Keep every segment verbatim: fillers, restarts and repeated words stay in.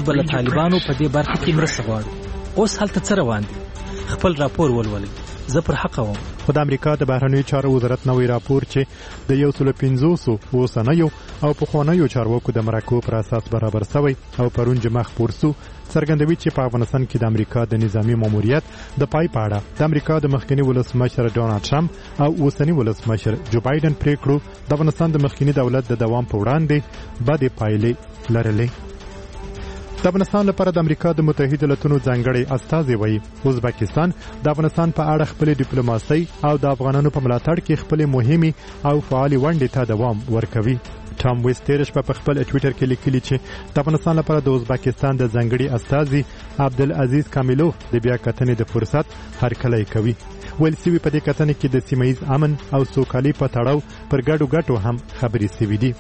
به له طالبانو په دې برخه کې مرسته غواړو. اوس هلته څه روان دي؟ خپل راپور ولولئ. زه پر حقه وم. خو د امریکا د بهرنیو چارو وزارت نوی راپور چې د یو سل پنځوسو اوسنیو او پخوانیو چارواکو د مرکو پر اساس برابر شوی او پرون جمعه خپور سو څرګندوي چې په افغانستان کې د امریکا د نظامی ماموریت د پای په اړه د امریکا د مخکنی ولسمشر ډونالد ټرمپ او اوسنی ولسمشر جو بایدن پریکړو د افغانستان د مخکنی دولت د دوام په وړاندې بدې پایلې لرلې. د افغانستان لپاره د امریکا د متحده ایالاتونو ځانګړی استازی وایي ازبکستان د افغانستان په اړه خپل ډیپلوماسي او د افغانانو په ملاتړ کې خپل مهمه او فعال ونډې ته دوام ورکوي. ټام ویسترش په خپل ټوئیټر کې لیکلي چې د افغانستان لپاره د ازبکستان د ځانګړي استازي عبدالعزیز کاملوف د بیا کتنې د فرصت هرکلی کوي. ویل سوي په دې کتنې کې د سیمه ییز امن او سوکالي په تړاو پر ګډو ګټو هم خبرې شوې دي.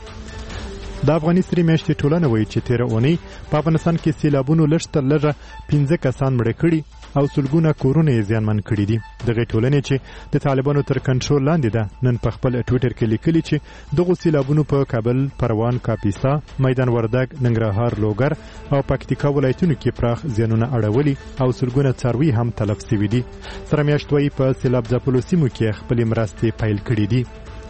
د افغاني سری میاشتې ټولنه وایي چې تیره اونۍ په افغانستان کې سیلابونو لږ تر لږه پنځه کسان مړه کړي او سلګونه کورونه یې زیانمن کړي دي. دغه ټولنې چې د طالبانو تر کنټرول لاندې ده نن په خپل ټوئیټر کې لیکلي چې دغه سیلابونو په کابل، پروان، کاپیسا، میدان وردګ، ننګرهار، لوګر او پکتیکا ولایتونو کې پراخ زیانونه اړولي او سلګونه څاروي هم تلف شوي دي. سره میاشت وایي په سیلاب ځپلو سیمو کې خپلې مرستې پیل کړي دي.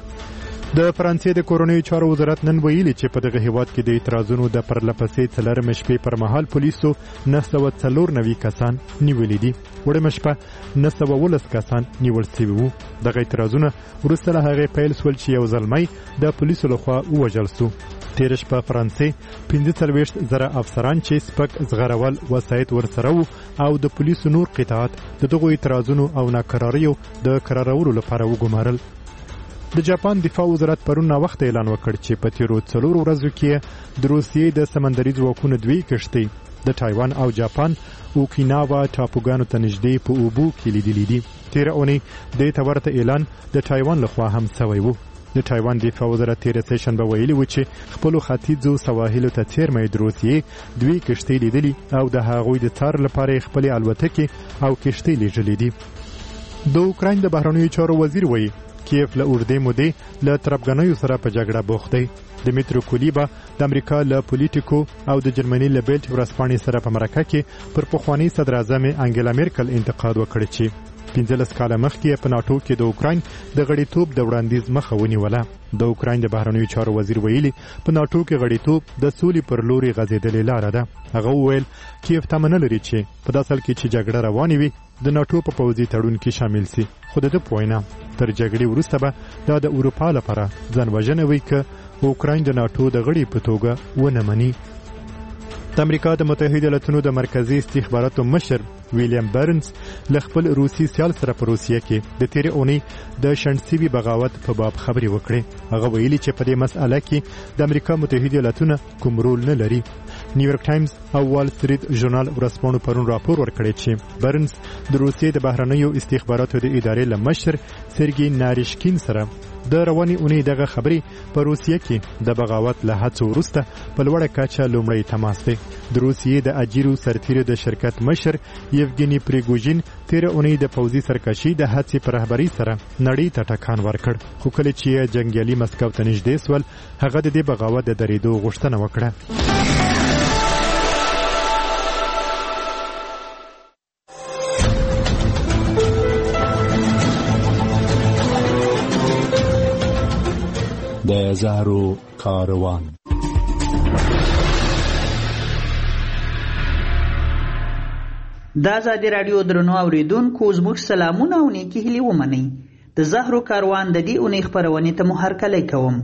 د فرانسې د کورنیو چارو وزارت نن ویلي چې په دغه هیواد کې د اعتراضونو د پرلپسې څلورمې شپې پر مهال پولیسو نه سوه څلور نوي کسان نیولي دي. وړمه شپه نه سوه ولس کسان نیول شوي وو. دغه اعتراضونه وروسته له هغې پیل شول چې یو زلمی د پولیسو لخوا ووژل سو. تېره شپه فرانسې پنځه څلوېښت زره افسران چې سپک زغرول وسایط ورسره وو او د پولیسو نور قطعات د دغو اعتراضونو او ناکراریو د کرارولو لپاره وګمارل. د جاپان دفاع وزارت پرون ناوخته اعلان وکړ چې په تیرو څلورو ورځو کې د روسیې د سمندري ځواکونو دوی کښتۍ د تایوان او جاپان اوکیناوا ټاپوګانو ته نږدې په اوبو کې لیدلي دي. تیره اونۍ دې ته ورته اعلان د تایوان لخوا هم سوی و. د تایوان دفاع وزارت تیره سهشنبه ویلي و چې خپلو ختیځو سواحلو ته څیرمه د روسیې دوی کښتۍ لیدلي او د هغوی د څار لپاره خپلې الوتکې او کښتۍ لیږلې دي. د اوکراین د بهرنیو چارو وزیر وایي کیف له اوږدې مودې له تربګنیو سره په جګړه بوخت دی. دمیترو کولیبا د امریکا له پولیټیکو او د جرمني له بیلټ ورځپاڼې سره په مرکه کې پر پخواني صدر اعظم انګلا میرکل انتقاد وکړ چې پنځلس کاله مخکې په ناټو کې د اوکراین د غړیتوب د وړاندیز مخه ونیوله. د اوکراین د بهرنیو چارو وزیر ویلي په ناټو کې غړیتوب د سولې پر لوري غځېدلې لاره ده. هغه وویل کیف تمه نه لري چې په داسې حال کې چې جګړه روانه وي د ناټو په پوځي تړون کې شامل سي. خو د ده په وینا تر جګړې وروسته به دا د اروپا لپاره ځان وژنه وي که اوکراین د ناټو د غړي په توګه ونه مني. د امریکا د متحده ایالاتونو د مرکزی استخباراتو مشر ویلیام برنز له خپل روسي سیال سره په روسیه کې د تیرې اونۍ د شنډسوي بغاوت په باب خبرې وکړې. هغه ویلي چې په دې مسأله کې د امریکا متحده ایالاتونه کوم رول نه لري. نیویورک ټایمز او وال سټریټ ژورنال ورځپاڼو پرون راپور ورکړی چې برنز د روسیې د بهرنیو استخباراتو د ادارې له مشر سرګي ناریشکین سره د روانې اونۍ دغه خبرې په روسیه کې د بغاوت له هڅو وروسته په لوړه کچه لومړی تماس دی. د روسیې د اجیرو سرتیرو د شرکت مشر یوګیني پریګوژین تیره اونۍ د پوځي سرکشي د هڅې په رهبرۍ سره نړۍ ته ټکان ورکړ. خو کله چې جنګیالي مسکو ته نږدې سول هغه د دې بغاوت د درېدو غوښتنه وکړه. د زهرو کاروان. د ازادي راډیو درنو اوریدونکو زموږ سلامونه او نیکې هیلې ومنئ. د زهرو کاروان د دې اونۍ خپرونې ته مو هرکلی کوم.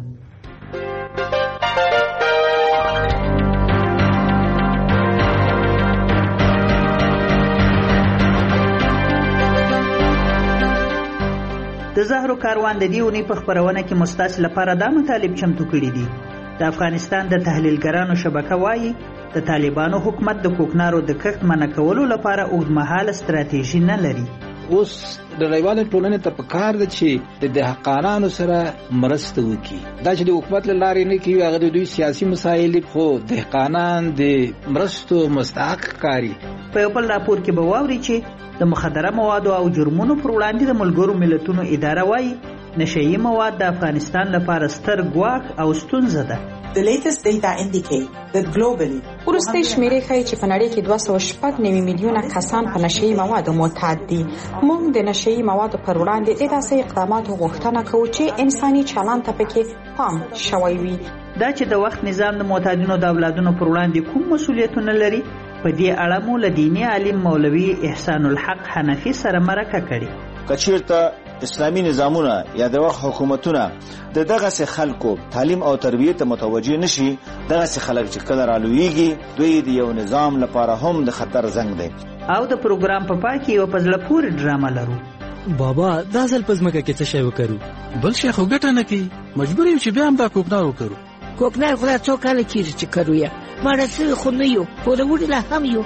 د زهرو کاروان د دې اونۍ په خپرونه کې مو ستاسو لپاره دا مطالب چمتو کړي دي. د افغانستان د تحلیلګرانو شبکه وایي د طالبانو حکومت د کوکنارو د کښت منع کولو لپاره اوږدمهاله ستراتیژي نه لري. اوس د نړیوالې ټولنې ته پکار ده چې د دهقانانو سره مرسته وکړي. دا چې د حکومت له لارې نه کوي هغه د دوی سیاسي مسایل دي، خو دهقانان د مرستو مستحق ښکاري. په یو بل راپور کې به واوري چې د مخدره موادو او جرمونو پر وړاندې د ملګرو ملتونو اداره وایي نشهیي مواد د افغانستان لپاره ستر ګواښ او ستونزه ده. The latest data indicate that globally وروستي شمیرې ښایي چې په نړۍ کې دوه سوه شپږ نوي میلیونه کسان په نشهیي موادو معتاد دي. موږ د نشهیي موادو پر وړاندې د داسې اقداماتو غوښتنه کوو چې انساني چلند ته پکې پام شوی وي. دا چې د وخت نظام د معتادینو د اولادونو پر وړاندې کوم مسؤلیتونه لري، په دې اړه مو له دیني عالم مولوي احسان الحق حنفي سره مرکه کړې. که چېرته اسلامي نظامونه یا د وخت حکومتونه د دغسې خلکو تعلیم او تربیې ته متوجه نشي، دغسې خلک چې کله رالویږي دوی د یو نظام لپاره هم د خطر زنګ دی. او د پروګرام په پای کې یو په زړه پورې ډرامه لرو. بابا دا ځل په ځمکه کې څه شی وکړو؟ بل شی خو ګټه نه کوي، مجبور یو چې بیا هم دا کوکنار وکړو. کوکنار خو دا څو کاله کېږي چې کرو یې ماړه سوي خو نه یو، پوروړي لا هم یو.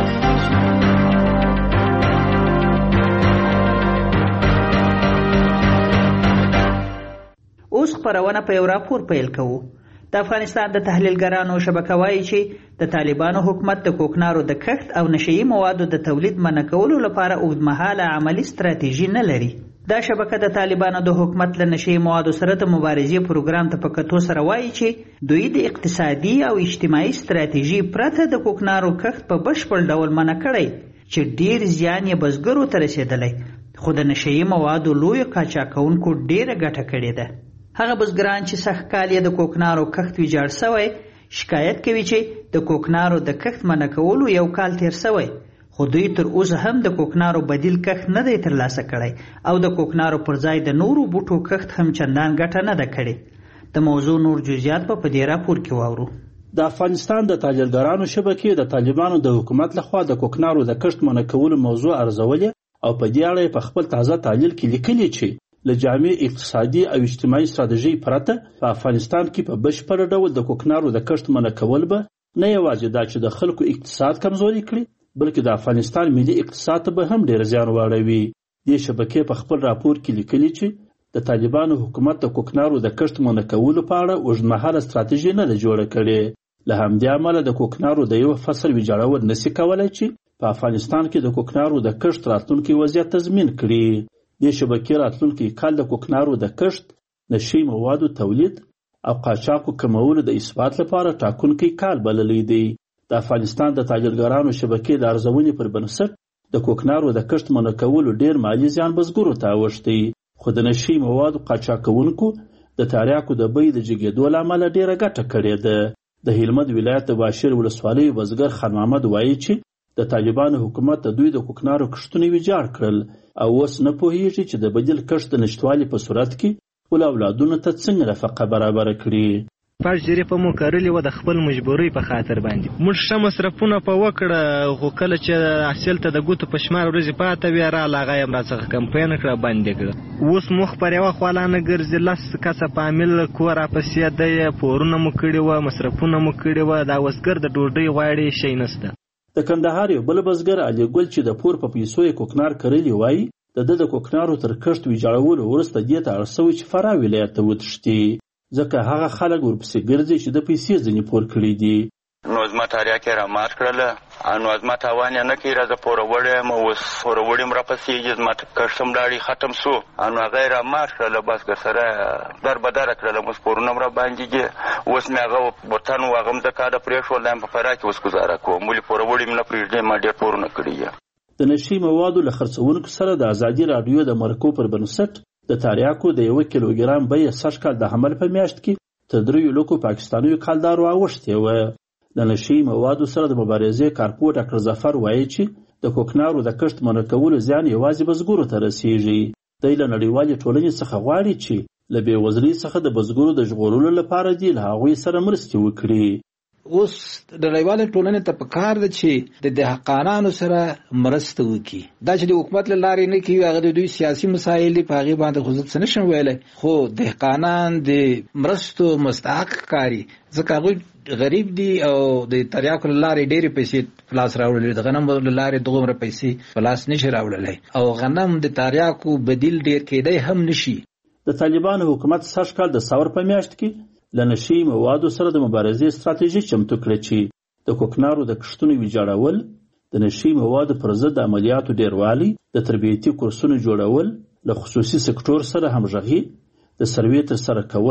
اوس خپرونه په یو راپور پیل کوو. د افغانستان د تحلیلګرانو شبکه وایي چې د طالبانو حکومت د کوکنارو د کښت او نشهیي موادو د تولید منع کولو لپاره اوږدمهاله عملي ستراتیژي نه لري. دا شبکه د طالبانو د حکومت له نشهیي موادو سره د مبارزې پروګرام ته په کتو سره وایي چې دوی د اقتصادي او اجتماعي ستراتیژي پرته د کوکنارو کښت په بشپړ ډول منع کړی چې ډیر زیان یې بزګرو ته رسېدلی، خو د نشهیي موادو لویو قاچاقونکو ډیره ګټه کړې ده. هغه بزګران چې سخت کال یې د کوکنارو کښت ویجاړ سوی شکایت کوي چې د کوکنارو د کښت منع کولو یو کال تیر سوی، خو دوی تر اوسه هم د کوکنارو بدیل کښت نه دی ترلاسه کړی او د کوکنارو پر ځای د نورو بوټو کښت هم چندان ګټه نه ده کړې. د موضوع نور جزئیات په دې راپور کې واورو. د افغانستان د تاجرګرانو شبکې د طالبانو د حکومت لخوا د کوکنارو د کښت منع کولو موضوع ارزولې او په دې اړه په خپل تازه تحلیل کې لیکلي چې له جامع اقتصادي او اجتماعي ستراتیژۍ پرته په افغانستان کې په بشپړ ډول د کوکنارو د کښت منع کول به نه یوازې دا چې د خلکو اقتصاد کمزوري کړي، بلکې د افغانستان ملي اقتصاد ته به هم ډیر زیان واړوي. دې شبکې په خپل راپور کې لیکلي چې د طالبانو حکومت د کوکنارو د کښت منع کولو په اړه اوږدمهاله ستراتیژي نه ده جوړه کړې. له همدې امله د کوکنارو د یو فصل ویجاړول نشي کولی چې په افغانستان کې د کوکنارو د کښت راتلونکی وضعیت تضمین کړي. دې شبکې راتلونکی کال د کوکنارو د کښت، نشهیي موادو تولید او قاچاقو کمولو د اثبات لپاره ټاکونکی کال بللی دی. د افغانستان د تاجرګرانو شبکې د ارزونې پر بنسټ د کوکنارو د کښت منع کولو ډیر مالي زیان بزګرو ته اوښتی، خو د نشهیي موادو قاچاقونکو د تریاکو د بیې د جګېدو له امله ډیره ګټه کړې ده. د هلمند ولایت د باشیر ولسوالۍ بزګر خان محمد وایي چې د طالبانو حکومت د دوی د کوکنارو کښتونه ویجاړ کړل او اوس نه پوهیږي چې د بدیل کښت د نشتوالي په صورت کې خپل اولادونو ته څنګه نفقه برابره کړي. پاش جریفه مو کرلې و د خپل مجبورۍ په خاطر باندې موږ ښه مصرفونه په وکړه، خو کله چې حاصل ته د ګوتو په شمار ورځې پاته وې راله هغه یې راڅخه کمپاین کړه بندې کړه. اوس مخ پر یوه خوا لا نه ګرځي، لس کسه په عامل کور راپسې دی، پورونه مو کړي وه، مصرفونه مو کړي وه، دا وسګر د ډوډۍ غواړي شی نشته. د کندهار یو بل بزګر علي ګل چې د پور په پیسو یې کوکنار کرلی وایي د ده د کوکنارو تر کښت ویجاړولو وروسته دې ته اړ سوی چې فراه ولایت ته وتښتي، ځکه هغه خلک ورپسې ګرځي چې د پیسې ځینې پور کړي دي. نو زما تاریاک یې رامات کړله، نو زما تاوان یې نه کوي، راځه پوروړی یم، اوس پوروړي م راپسېږي، زما کښت هم لاړې ختم سو، نو هغه یې رامات کړله، بس که سره در بدره کړله، اوس پورونه م راباندې دي، اوس مې هغه وطن و هغه مځکه ده پرېښول، دا یم په فراه کې اوس ګزاره کوم، ولې پوروړي م نه پرېږدي، ما ډېر پورونه کړي دي. د نشهیي موادو له خرڅونکو سره د ازادي راډیو د مرکو پر بنسټ د تریاکو د یوه کیلوګرام بیه سږ کال د حمل په میاشت کې تر دریو لکو پاکستانیو کالدارو اوښتې وه. د نشهیي موادو سره د مبارزې کارپو ډاکټر ظفر وایي چې د کوکنارو د کښت منع کولو زیان یوازې بزګرو ته رسیږي. دی له نړیوالې ټولنې څخه غواړي چې له بېوزلۍ څخه د بزګرو د ژغورلو لپاره دې له هغوی سره مرستې وکړي. اوس د نړیوالې ټولنې ته پکار ده چې د دهقانانو سره مرسته وکړي. دا چې د حکومت له لارې نه کوي، هغه د دوی سیاسي مسایل دي، په هغې باندې خو زه څه نشم ویلی، خو دهقانان د مرستو مستحق ښکاري، ځکه هغوی غریب دي او د تریاکو له لارې ډېرې پیسې په لاس راوړلې، د غنمو له لارې دومره پیسې په لاس نشي راوړلی، او غنم د تریاکو بدیل ډېر کېدی هم نشي. د طالبانو حکومت سږ کال د ساور په میاشت کې له نشهیي موادو سره د مبارزې ستراتیژي چمتو کړه چې د کوکنارو د کښتونو ویجاړول، د نشهیي موادو پر ضد د عملیاتو ډیروالی، د تربیتي کورسونو جوړول، له خصوصي سکتور سره همغږي، د سروې ترسره کول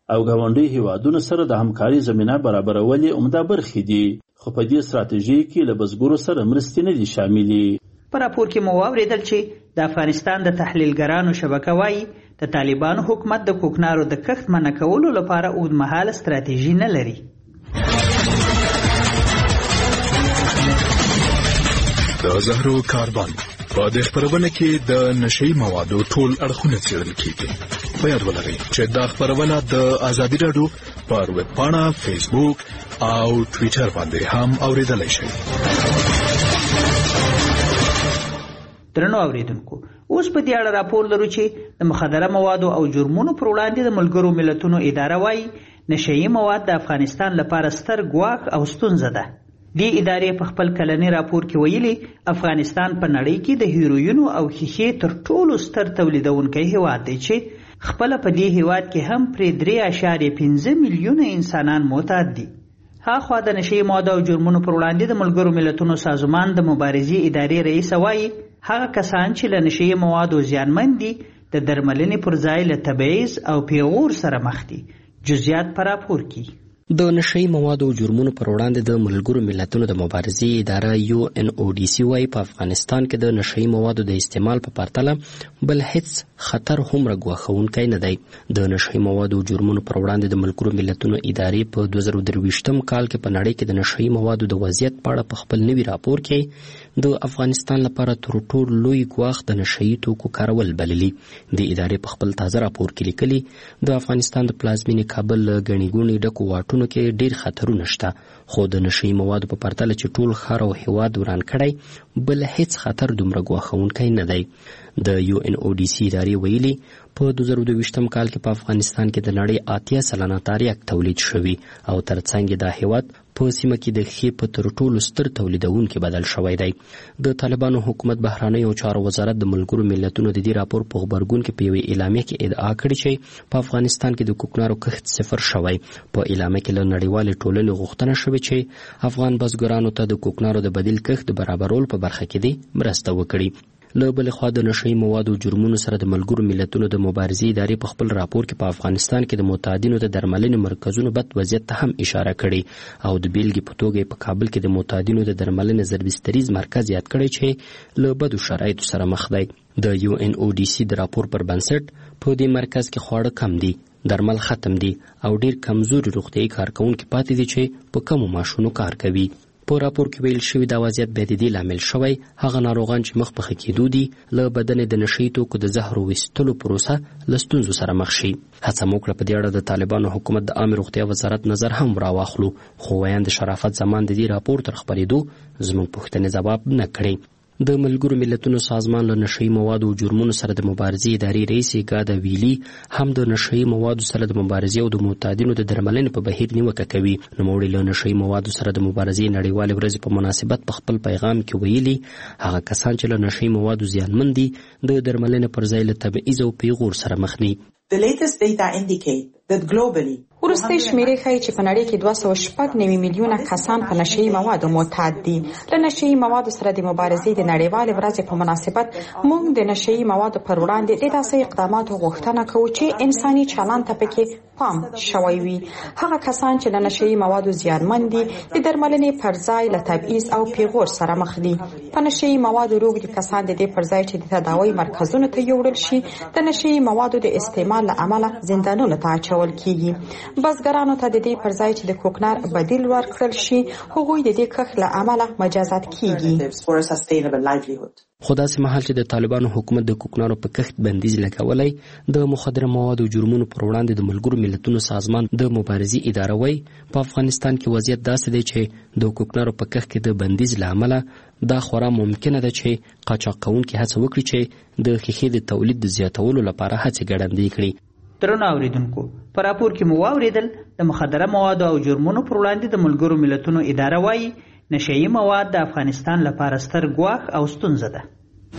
او ګاونډي هیوادونو سره د همکاري زمینه برابرول یې عمده برخې دي، خو په دې ستراتیژۍ کې له بزګرو سره مرستې نه دي شاملې. په راپور کې مو واورېدل چې د افغانستان د تحلیلګرانو شبکه وایي د طالبانو حکومت د کوکنارو د کښت منع کولو لپاره اوږدمهاله ستراتیژي نه لري. د زهرو کاروان په دې خپرونه کې د نشئی موادو ټول اړخونه څېړل کیږي. په یاد ولرئ چې دا خپرونه د ازادي راډیو پر ویب پاڼه، فیسبوک او ټویټر باندې هم اوریدلای شئ. درنو اوریدونکو، اوس په دې اړه راپور لرو چې د مخدره موادو او جرمونو پر وړاندې د ملګرو ملتونو اداره وایي نشئی مواد د افغانستان لپاره ستر ګواښ او ستونزه ده. دې ادارې په خپل کلني راپور کې ویلي افغانستان په نړۍ کې د هیروینو او ښیښې تر ټولو ستر تولیدونکی هیواد دی چې خپله په دې هیواد کې هم پرې درې اعشاریه پنځه میلیونه انسانان معتاد دي. هاخوا د نشئی موادو او جرمونو پر وړاندې د ملګرو ملتونو سازمان د مبارزې ادارې رئیس وایي هغه کسان چې له نشئی موادو زیانمن دي د درملنې پر ځای له تبعیض او پیغور سره مخ دي. جزئیات په راپور کې. د نشئی موادو او جرمونو پر وړاندې د ملګرو ملتونو د مبارزې اداره یو ان او ډي سي وايي په افغانستان کې د نشئی موادو د استعمال په پرتله بل هیڅ خطر هومره ګواښونکی نه دی. د نشئی موادو او جرمونو پر وړاندې د ملګرو ملتونو ادارې په دوه زره درویشتم کال کې په نړۍ کې د نشئی موادو د وضعیت په اړه په خپل نوي راپور کې د افغانستان لپاره تر ټولو لوی ګواښ د نشئی توکو کارول بللي. د ادارې په خپل تازه راپور کې لیکلي د افغانستان د پلازمینې کابل ګڼې ګوڼې ډکو واټونو کې ډیر خطرونه شته، خو د نشئی موادو په پرتله چې ټول ښار او هیواد وران کړی بل هیڅ خطر دومره ګواښونکی نه دی. د یو ان او ډي سي ادارې ویلي په دوه زره دویشتم کال کې په افغانستان کې د نړۍ اتیا سلنه تاریک تولید شوی او ترڅنګ دا هیواد په سیمه کې د ښې په تر ټولو ستر تولیدونکي بدل شوی دی. د طالبانو حکومت بهرنیو چارو وزارت د ملګرو ملتونو د دې راپور په غبرګون کې په یوې اعلامیه کې ادعا کړې چې په افغانستان کې د کوکنارو کښت صفر شوی. په اعلامیه کې له نړیوالې ټولنې غوښتنه شوې چې افغان بزګرانو ته د کوکنارو د بدیل کښت د برابرولو په برخه کې دې مرسته وکړي. له بلې خوا د نشئی موادو جرمونو سره د ملګرو ملتونو د مبارزې ادارې په خپل راپور کې په افغانستان کې د معتادینو د درملنې مرکزونو بد وضعیت ته هم اشاره کړې او د بیلګې په توګه په کابل کې د معتادینو د درملنې ضربستریز مرکز یاد کړی چې له بدو شرایطو سره مخ دی. د یو ان او ډي سي د راپور پر بنسټ په دې مرکز کې خواړه کم دي، درمل ختم دي او ډیر کمزوري روغتیایي کارکونکي پاتې دي چې په کمو معاشونو کار کوي. په راپور کې ویل شوي دا وضعیت بیا د دې لامل شوی هغه ناروغان چې مخ په ښه کېدو دي له بدن د نشئی توکو د زهرو ویستلو پروسه له ستونزو سره مخ شي. هڅه مو کړه په دې اړه د طالبانو حکومت د عامې روغتیا وزارت نظر هم راواخلو، خو ویاند شرافت زمان د دې راپور تر خپرېدو زموږ پوښتنې ځواب نه کړې. د ملګرو ملتونو سازمان له نشئی موادو او جرمونو سره د مبارزې ادارې رئیس ګادا ویلي هم د نشئی موادو سره د مبارزې او د معتادینو د درملنې په بهیر نیوکه کوي. نوموړي له نشئی موادو سره د مبارزې نړیوالې ورځې په مناسبت په خپل پیغام کې ویلي هغه کسان چې له نشئی موادو زیانمن دي د درملنې پر ځای له تبعیض او پیغور سره مخ دي. The latest data indicate that globally وروستۍ شمیرې ښیي چې په نړۍ کې دوه سوه شپږ نوي میلیونه کسان په نشئی موادو معتاد دي. له نشئی موادو سره د مبارزې د نړیوالې ورځې په مناسبت موږ د نشئی موادو پر وړاندې د داسې اقداماتو غوښتنه کوو چې انساني چلند ته پکې پام شوی وي. هغه کسان چې له نشئی موادو زیانمن دي د درملنې پر ځای له تبعیض او پیغور سره مخ دي. په نشئی موادو روږدي کسان د دې پر ځای چې د تداوی مرکزونو ته یوړل شي د نشئی موادو د استعمال له امله زندانونو ته اچول کیږي. بزګرانو ته د دې پر ځای چې د کوکنار بدیل ورکړل شي هغوی د دې کښت له امله مجازات کیږي. خو داسې مهال چې د طالبانو حکومت د کوکنارو په کښت بندیز لګولی د مخدره موادو او جرمونو پر وړاندې د ملګرو ملتونو سازمان د مبارزې اداره وایي په افغانستان کې وضعیت داسې دی چې د کوکنارو په کښت کې د بندیز له امله دا خورا ممکنه ده چې قاچاق کوونکي هڅه وکړي چې د ښیښې د تولید د زیاتولو لپاره هڅې ګړندۍ کړي. درنو اوریدونکو، په راپور کې مو واورېدل د مخدره موادو او جرمونو پر وړاندې د ملګرو ملتونو اداره وایي نشئی مواد د افغانستان لپاره ستر ګواښ او ستونزه ده.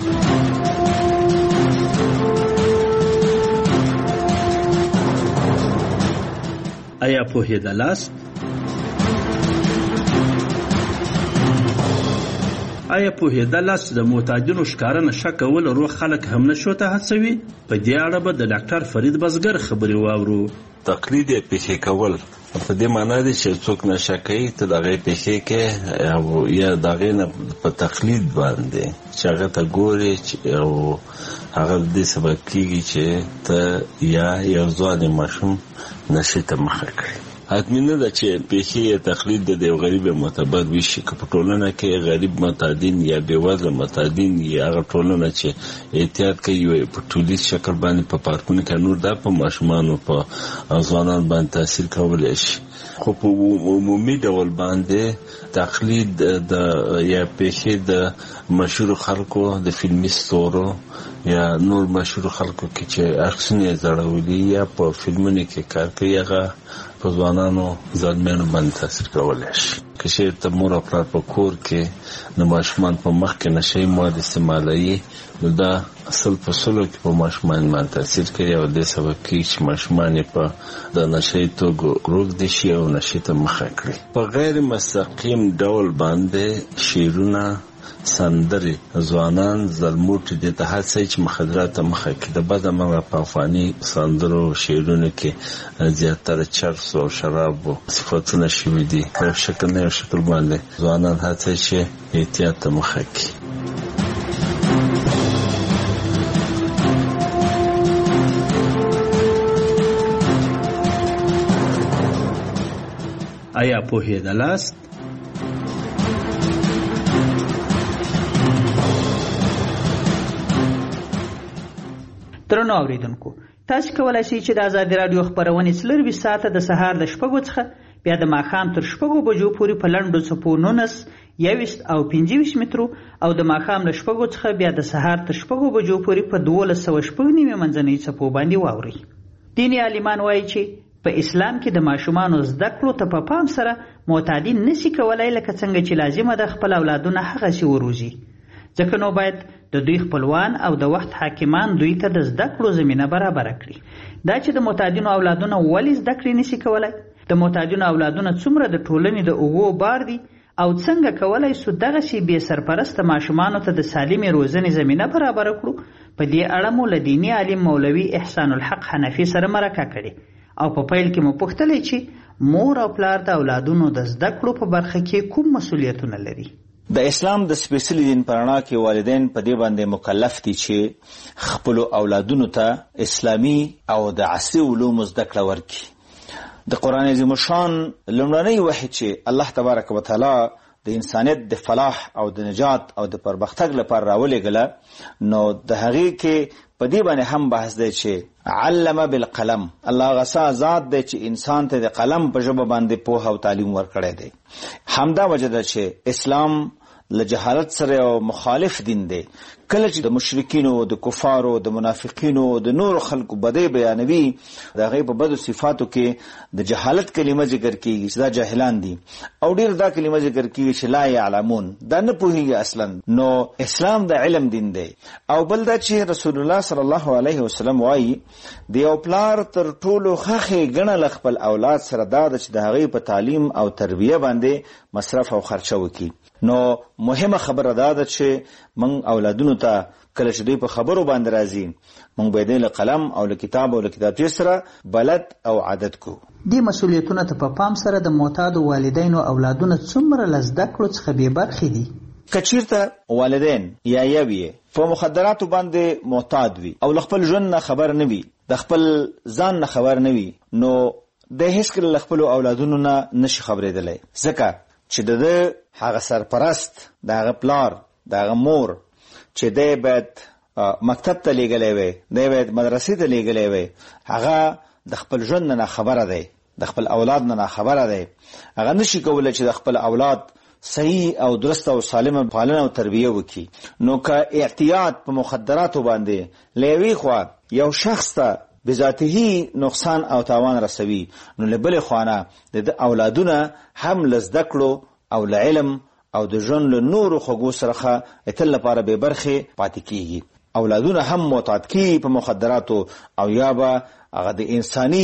آیا پوهېدلاست؟ آیا پوهېدلاست چې د معتادینو ښکاره نشه کول روغ خلک هم نشو ته هڅوي؟ په دې اړه به د ډاکټر فرید بزګر خبرې واورو. تقلید یې پیښې کول په دې معنا دی چې څوک نشه کوي ته د هغې پیښې کې او یا د هغې نه په تقلید باندې چې هغه ته ګورې او هغه دې سبب کېږي چې ته یا یو ځوان ماشوم نشې ته مخه کړي. حتمی نه ده چې پیښې یا تقلید د یو غریب معتبر وشي که په ټولنه کې غریب معتادین یا بېوزله معتادین یا هغه ټولنه چې احتیاط کوي په ټولیز شکل باندې په پارکونو کې نور دا په ماشومانو په ځوانانو باندې تاثیر کولی شي. خو په عمومي ډول باندې تقلید د یا پیښې د مشهور خلکو د فلمي ستورو یا نور مشهور خلکو کې چې عکسونه یې ځړولي یا په فلمونو کې کار کوي هغه په ځوانانو زلمیانو باندې تاثیر کولی شي. که چېرته مور او پلار په کور کې د ماشومان په مخ کې نشهیي مواد استعمالوي نو دا اصل په سلو کې په ماشومان باندې تاثیر کوي او دې سبب کېږي چې ماشومان یې په د نشهیي توګه روږدي شي او نشې ته مخه کړي. په غیر مستقیم ډول باندې شعرونه سندرې ځوانان زلموټي دې ته هڅوي چې مخدرات ته مخه کړي. د بده مرغه په افغاني سندرو شعرونو کې زیاتره چرس او شرابو صفتونه شوي دي. یو شکل نه یو شکل باندې ځوانان هڅوي چې احتیاط ته مخه کړي. آیا پوهېدلاست؟ درنو اوریدونکو، تاسو کولای شئ چې د آزادي رادیو خبرونه څلرویشت ساعته د سهار د شپږو څخه بیا د ماښام تر شپږو بجو پورې په لنډو څپو نولس، یوویشت او پنځه ویشت مترو او د ماښام له شپږو څخه بیا د سهار تر شپږو بجو پورې په دولس سوه شپږ نوي منځنۍ څپو باندې واورئ. دیني عالمان وایي چې په اسلام کې د ماشومانو زده کړو ته په پام سره معتادین نشي کولای لکه څنګه چې لازمه ده خپل اولادونه هغسې وروزي. ځکه نو باید د دوی خپلوان او د وخت حاکمان دوی ته د زده کړو زمینه برابره کړي. دا چې د معتادینو اولادونه ولې زده کړې نشي کولای، د معتادینو اولادونه څومره د ټولنې د اوږو بار دي او څنګه کولای سو دغسې بې سرپرسته ماشومانو ته د سالمې روزنې زمینه برابره کړو، په دې اړه مو له دیني عالم مولوي احسان الحق حنفي سره مرکه کړې او په پیل کې مو پوښتلې چې مور او پلار د اولادونو د زده کړو په برخه کې کوم مسؤلیتونه لري. د اسلام د سپېڅلي دین په رڼا کې والدین په دې باندې مکلف دي چې خپلو اولادونو ته اسلامي او د عصري علومو زده کړه ورکړي. د قرآن عظیم الشان لومړنی وحی چې الله تبارک وتعالی د انسانیت د فلاح او د نجات او د پرمختګ لپاره راولېږله، نو د هغې کې په دې باندې هم بحث دی چې علم بالقلم، الله غسا ذات دی چې انسان ته د قلم په ژبه باندې پوهه او تعلیم ورکړی دی. همدا وجه ده چې اسلام له جهالت سره یو مخالف دین دی. کله چې د مشرکینو، د کفارو، د منافقینو، د نورو خلکو بدۍ بیانوي، د هغې په بدو صفاتو کې د جهالت کلمه ذکر کېږي چې دا جاهلان دي، او ډېر دا کلمه ذکر کېږي چې لا یعلمون، دا نه پوهېږي اصلا. نو اسلام د علم دین دی. او بل دا چې رسول الله صلی الله علیه وسلم وایي د یو پلار تر ټولو ښه ګڼه له خپل اولاد سره دا ده چې د هغې په تعلیم او تربیه باندې مصرف او خرچه وکړي. نو مهمه خبره دا ده چې موږ اولادونو ته کله چې دوی په خبرو باندې راځي موږ باید له قلم او له کتاب او له کتابچې سره بلد او عادت کو. دې مسؤلیتونه ته په پام سره د معتادو والدینو اولادونه څومره له زده کړو څخه بې برخې دي. که چېرته والدین یا یو یې په مخدراتو باندې معتاد وي او له خپل ژوند نه خبر نه وي، د خپل ځان نه خبر نه وي، نو د هېڅکله له خپلو اولادونو نه نشي خبرېدلی. ځکه چې د ده هغه سرپرست، د هغه پلار، د هغه مور چې دی باید مکتب ته لیږلی وی، دی باید مدرسې ته لیږلی وی، هغه د خپل ژوند نه ناخبره دی، د خپل اولاد نه ناخبره دی. هغه نشي کولی چې د خپل اولاد صحیح او درست او سالمه پالنه او تربیه وکړي. نو که اعتیاد په مخدراتو باندې له یوې خوا یو شخص ته بذاته نقصان او تاوان رسوي، نو له بلې خوا نه د ده اولادونه هم له زده کړو او له علم او د ژوند له نورو خوږو سره د تل لپاره بې برخې پاتې کېږي. اولادونه هم معتاد کېږي په مخدراتو او یا به هغه د انساني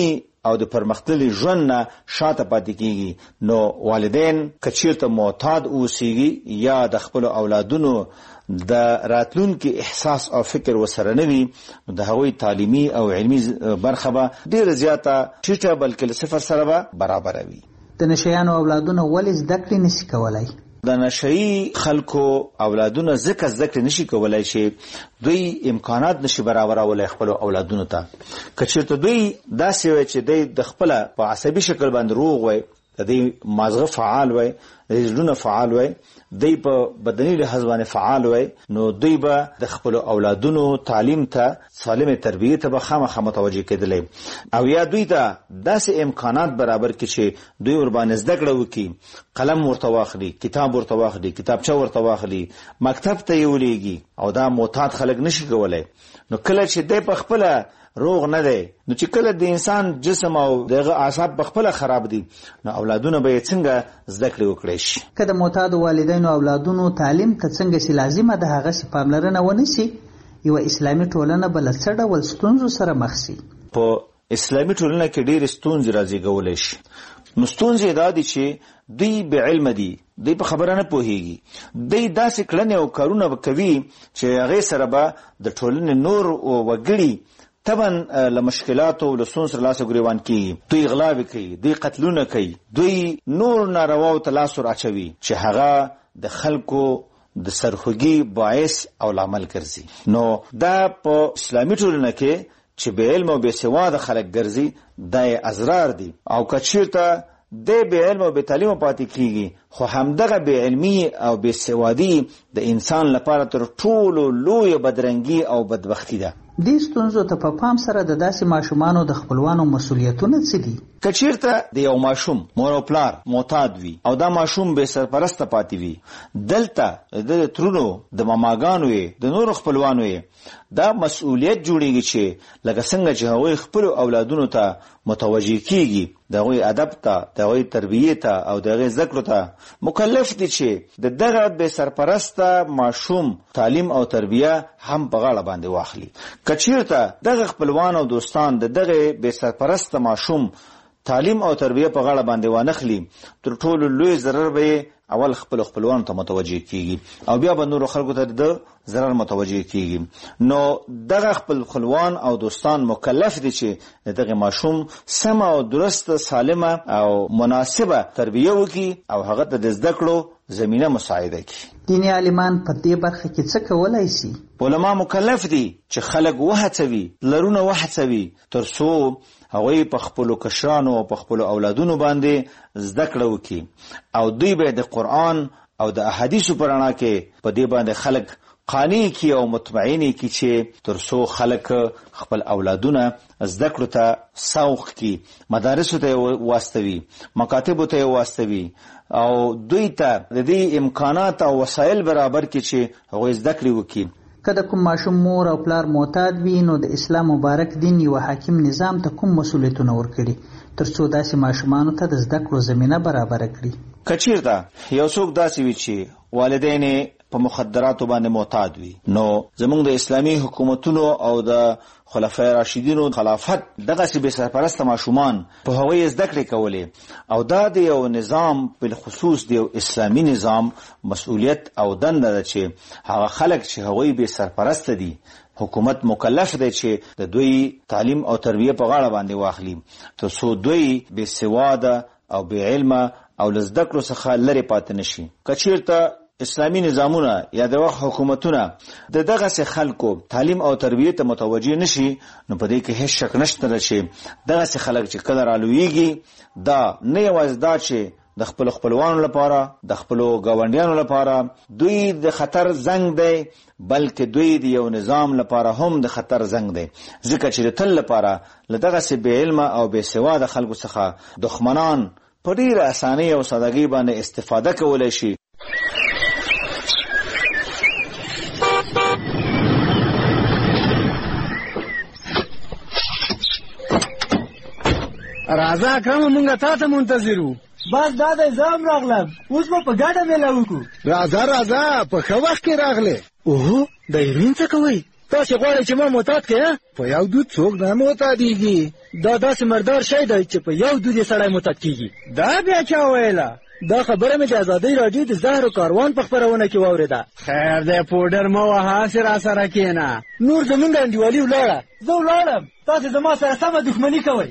او د پرمختللي ژوند نه شاته پاتې کیږي. نو والدین که چیرته معتاد اوسیږي یا د خپل اولادونو د راتلونکي احساس او فکر وسره نه وي، نو د هغوی تعلیمي او علمي برخه به ډېره زیاته ټیټه بلکې له صفر سره به برابره وي. د نشیانو اولادونه ولې زده کړې نشي کولی؟ د نشئی خلکو اولادونه ځکه زده کړې نشي کولی چې دوی امکانات نشي برابرولی خپلو اولادونو ته. که چېرته دوی داسې وی چې دوی د خپله په عصبي شکل باندې روغ وی، د دوی مازغه فعال وی، د دوی زړونه فعال وی، دوی په بدني لحاظ باندې فعال وی، نو دوی به د خپلو اولادونو تعلیم ته، سالمې تربیې ته به خامخا متوجه کېدلی، او یا دوی ته داسې امکانات برابر کړي چې دوی ورباندې زده کړه وکړي، قلم ورته واخلي، کتاب ورته واخلي، کتابچه ورته واخلي، مکتب ته یې ولیږي. او دا معتاد خلک نشي کولی. نو کله چې دی په خپله روغ نه دی، نو چې کله د انسان جسم او دغه اعصاب په خپله خراب دي، نو اولادونه به یې څنګه زده کړې وکړی شي؟ که د معتادو والدینو اولادونو تعلیم ته څنګه چې لازمه ده هغسې پاملرنه ونه شي، یوه اسلامي ټولنه به له څه ډول ستونزو سره مخ شي؟ په اسلامي ټولنه کې ډېرې ستونزې رازېږولی شي. نو ستونزې دا دي چې دوی بې علمه دي، دوی په خبره نه پوهېږي، دوی داسې کړنې او کارونه به کوي چې هغې سره به د ټولنې نور وګړي طبعا له مشکلاتو او له ستونزو سره لاس ګریوان کېږي. دوی غلاوې کوي، دوی قتلونه کوي، دوی نور نارواو ته لاس ور اچوي چې هغه د خلکو د سرخوږي باعث او لامل ګرځي. نو دا په اسلامي ټولنه کې چې بې علم او بې سواده خلک ګرځي، دا یې ازرار دي. او که چېرته دی بې علم او بې تعلیمه پاتې کېږي، خو همدغه بې علمي او بې سوادي د انسان لپاره تر ټولو لویه بدرنګي او بدبختي ده. دې ستونزو ته په پام سره د داسې ماشومانو د خپلوانو مسؤلیتونه څه دي؟ که چېرته د یو ماشوم مور او پلار معتاد وي او دا ماشوم بې سرپرسته پاتې وي، دلته د ترونو، د ماماګانو یې، د نورو خپلوانو یې دا مسؤلیت جوړیږي چې لکه څنګه چې هغوی خپلو اولادونو ته متوجه کیږي، د هغوی ادب ته، د هغوی تربیې ته او د هغوی زده کړو ته مکلف دي چې د دغه بې سرپرسته ماشوم تعلیم او تربیه هم په غاړه باندې واخلي. که چېرته دغه خپلوان او دوستان د دغه بې سرپرسته ماشوم تعلیم او تربیه په غاړه باندې وانخلي، تر ټولو لوی ضرر به اول خپل خپلوانو ته متوجه کیږي او بیا به نورو خلکو ته د ضرر متوجه کیږي. نو دغه خپل خپلوان او دوستان مکلف دي چې دغه ماشوم سمه او درسته، سالمه او مناسبه تربیه وکړي او هغه ته د زده کړو زمینه مساعده کړي. دیني عالمان په دې برخه کې څه کولی شي؟ علما مکلف دي چې خلک وهڅوي، لرونه وهڅوي، تر څو هغوی په خپلو کشرانو او په خپلو اولادونو باندې زده کړه وکړي او دوی به د قرآن او د احادیثو په رڼا کې په دې باندې خلک قانع کړي او مطمئن کړي چې تر څو خلک خپل اولادونه زده کړو ته سوق کړي، مدارسو ته واستوي، مکاتبو ته واستوي او دوی ته د دې امکانات او وسایل برابر کړي چې هغوی زده کړې وکړي. که د کوم ماشوم مور او پلار معتاد وي، نو د اسلام مبارک دین یو حاکم نظام ته کوم مسؤلیتونه ورکړي تر څو داسې ماشومانو ته د زده کړو زمینه برابره کړي؟ که چېرته یو څوک داسې وي چې والدین په مخدراتو باندې معتاد وي، نو زموږ د اسلامي حکومتونو او د خلفای راشدینو خلافت دغسې بې سرپرسته ماشومان په هغوی زده کړې کولې، او دا د یو نظام بالخصوص د یو اسلامي نظام مسؤلیت او دنده ده چې هغه خلک چې هغوی بې سرپرسته دي، حکومت مکلف دی چې د دوی تعلیم او تربیه په غاړه باندې واخلي تر څو دوی بې سواده او بې علمه او له زده کړو څخه لرې پاتې نشي. که چېرته اسلامی نظامونه یا د وخت حکومتونه د دغسې خلکو تعلیم او تربیه ته متوجه نشي، نو په دې کې هیڅ شک نشته چې دغسې خلک چې کله رالویږي، دا نه یوازې دا چې د خپل خپلوانو لپاره، د خپلو ګاونډیانو لپاره دوی د خطر زنګ دی، بلکې دوی د یو نظام لپاره هم د خطر زنګ دی، ځکه چې د تل لپاره له دغسې بې علمه او بې سواده خلکو څخه دښمنان په ډېره اسانۍ او سادګۍ باندې استفاده کولی شي. راځه اکرم، مونږ تا ته منتظر وو. بس دا دی، زه هم راغلم، اوس به په ګډه میله وکړو. راځه راځه، په ښه وخت کې راغلې. اوهو، د ایرین څه کوئ؟ تاسو غواړئ چې ما معتاد کړئ؟ په یو دود څوک نه معتادیږي. دا داسې مردار شی دی چې په یو دود یې سړی معتاد کیږي. دا بیا چا ویله؟ دا خبره مې د ازادۍ راډیو د زهرو کاروان په خپرونه کې واورېده. خیر دی پوډر مه وهه، هسې را سره کښېنه. نور زمونږ انډیوالي ولاړه، زه ولاړم، تاسې زما سره سمه دښمني کوئ.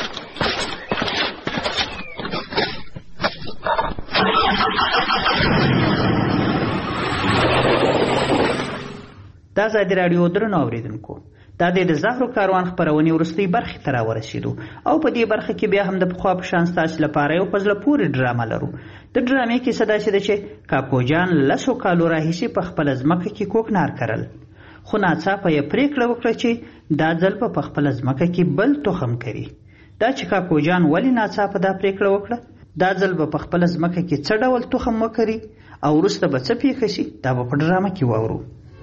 دا ازادي راډیو درنو اوریدونکو، دا د زهرو کاروان خپرونې وروستۍ برخې ته راورسېدو او په دې برخه کې بیا هم د پخوا په شان ستاسو لپاره یو په زړه پورې ډرامه لرو. د ډرامې کیسه داسې ده چې کاکو جان لسو کالو راهیسې په خپله ځمکه کې کوکنار کرل، خو ناڅاپه یې پرېکړه وکړه چې دا ځل به په خپله ځمکه کې بل تخم کري. دا چې کاکو جان ولې ناڅاپه دا پرېکړه وکړه، دا ځل به په خپله ځمکه کې څه ډول تخم وکري او وروسته به څه پیښه شي، دا به په ډرامه کې واورو.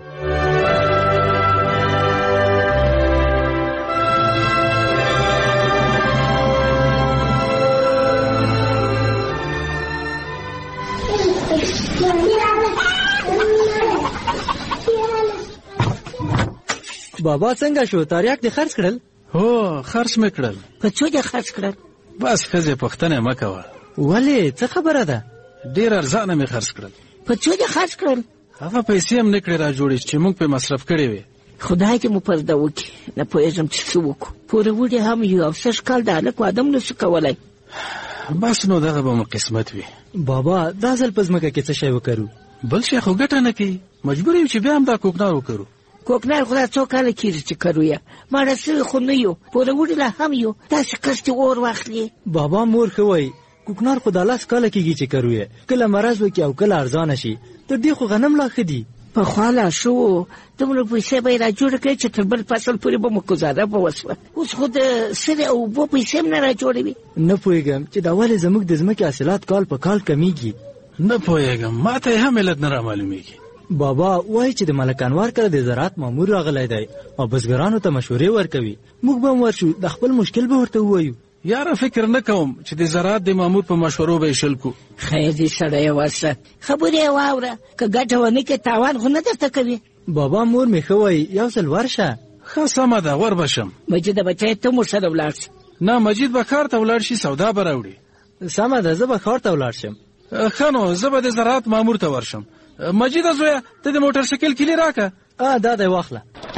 بابا څنګه شو؟ تاریاک دې خرڅ کړل؟ هو خرڅ مې کړل. په څو دې خرڅ کړل؟ بس ښځې پوښتنه مه کوه. ولې څه خبره ده؟ ډېر ارزانه مې خرڅ کړل. په څو دې خرڅ کړل؟ هغه پیسې هم نه کړې را جوړې چې موږ پې مصرف کړې وې. خدای دې مو پرده وکړي، نه پوهېږم چې څه وکړو. پوروړي هم یو او سږ کال د هلک واده هم نشو کولی. بس نو دغه به مو قسمت وي. بابا دا ځل په ځمکه کې څه شی وکړو؟ بل شی خو ګټه نه کوي، مجبور یو چې بیا هم دا کوکنار وکړو. کوکنار خو دا څو کاله کېږي چې کرو یې، ماړه سوي خو نه یو، پوروړي لا هم یو، داسې کس چې اور واخلي. بابا مور ښه وایي، کوکنار خو دا لس کاله کېږي چې کرو یې، کله مرض وکړي او کله ارزانه شي. تر دې خو غنم لا ښه دي. پخوا لا ښه و، دومره پیسې به یې را جوړه کړې چې تر بل فصل پورې به مو ګزاره به وسوه. اوس خو د سرې او اوبو پیسې هم نه را جوړوي. نه پوهېږم چې دا ولې زموږ د ځمکې حاصلات کال په کال کمیږي. نه پوهېږم، ما ته یې هم علت نه را معلومېږي. بابا وایي چې د ملکانوار کله د زراعت مامور راغلی دی او بزګرانو ته مشورې ورکوي. موږ به هم ورشو، د خپل مشکل به ورته ووایو. یاره فکر نه کوم چې د زراعت د مامور په مشورو به یې شل کو. خیر دې سړی ورشه، خبرې یې واوره، که ګټه ونه کړې تاوان خو نه درته کوي. بابا مور مې ښه وایي، یو ځل ورشه. ښه سمه ده، ور به شم. مجیده بچی ته مور سره ولاړ شه. نه مجید به ښار ته ولاړ شي، سودا به راوړي. سمه ده، زه به ښار ته ولاړ شم. ښه نو زه به د زراعت مامور ته ورشم. مجیده زویه ته د موټر سایکل کیلي راکه. ا دا دی واخله.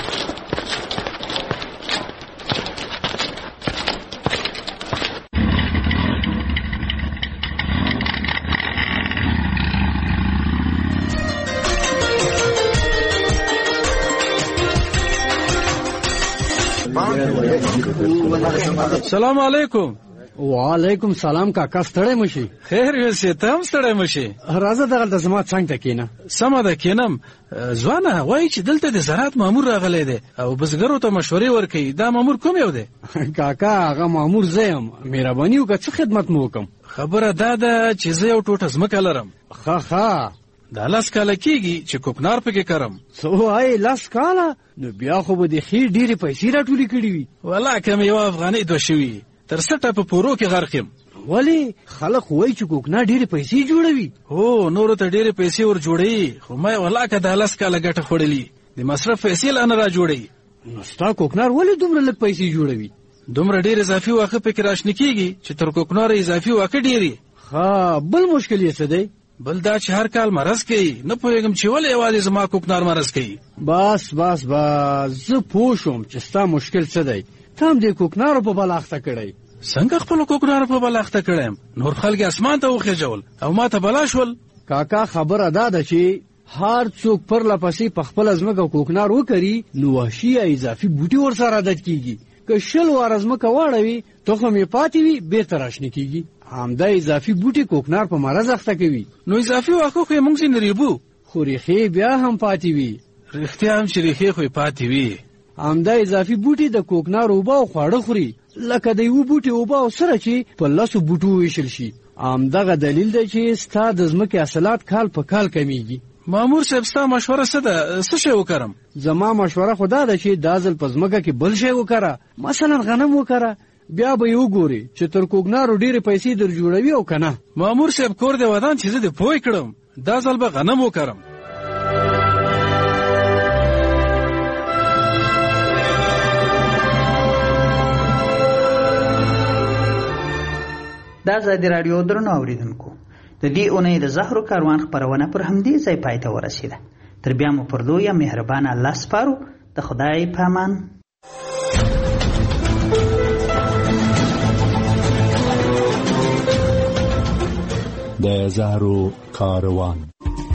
سلام علیکم. وعلیکم سلام کاکا، ستړی مشي؟ خیر یوسې، ته هم ستړی مشي. راځه دغلته زما څنګ ته کښېنه. سمه ده کښېنم. ځوانه وایي چې دلته د زراعت مامور راغلی دی او بزګرو ته مشورې ورکوي. دا مامور کوم یو دی؟ کاکا هغه مامور زه یم، مهرباني وکړه څه خدمت مو وکړم. خبره دا ده چې زه یو ټوټه ځمکه لرم. ښه ښه، دا لس کاله کېږي چې کوکنار پکې کرم. څه وایې لس کاله؟ نو بیا خو به د ښې ډېرې پیسې راټولې کړي وي. والله که مې یوه افغانۍ دوه شوي، تر سټه په پورو کې غرق یم. ولې؟ خلک وایي چې کوکنار ډېرې پیسې جوړوي. هو نورو ته ډېرې پیسې ور جوړوي، خو ما یې والله که دا لس کاله ګټه خوړلي، د مصرف پیسې لا نه را جوړوي. نو ستا کوکنار ولې دومره لږ پیسې جوړوي؟ دومره ډېر اضافي واښه پکې راشنه کېږي چې تر کوکنار اضافي واښه ډېري. ښه، بل مشکل یې څه دی؟ بل دا چې هر کال مرض کوي. نه پوهېږم چې ولې یوازې زما کوکنار مرض کوي. بس بس بس، زه پوه شوم چې ستا مشکل څه دی. ته هم د کوکنارو په بل اخته کړی. څنګه خپلو کوکنارو په بل اخته کړی؟ نور خلک اسمان ته وخېژول او ما ته بلا شول. کاکا خبره دا ده چې هر څوک پرله پسې په خپله ځمکه کوکنار وکري نو وحشي یا اضافي بوټي ورسره عادت کېږي. که شل واره ځمکه واړوي تخم یې پاتې وي بېرته راشنه کېږي. همدا اضافي بوټي کوکنار په مرض اخته کوي. نو اضافي واښه خو یې موږ ځینې ریبو، خو ریښې بیا هم پاتې وي. رښتیا هم چې ریښې خو یې پاتې وي. همدا اضافي بوټي د کوکنار اوبه او خواړه خوري، لکه د یوه بوټي اوبه او سره چې په لسو بوټو وویشل شي. همدغه دلیل دی چې ستا د ځمکې حاصلات کال په کال کمیږي. مامور صاحب ستا مشوره څه ده؟ څه شی وکړم؟ زما مشوره خو دا ده چې دا ځل په ځمکه کې بل شی وکړه، مثلا غنم وکړه. بیا به یې وګورې چې تر کوکنارو ډېرې پیسې در جوړوي او که نه. مامور صاحب کور دې ودان چې زه دې پوه کړم. دا ځل به غنم وکړم. د ازادي راډیو درنو اوریدونکو د دې اونۍ د زهرو کاروان خپرونه پر همدې ځای پای ته ورسیده. تر بیا مو پر لویه مهربانه الله سپارو. د خدای په امان. د زهرو کاروان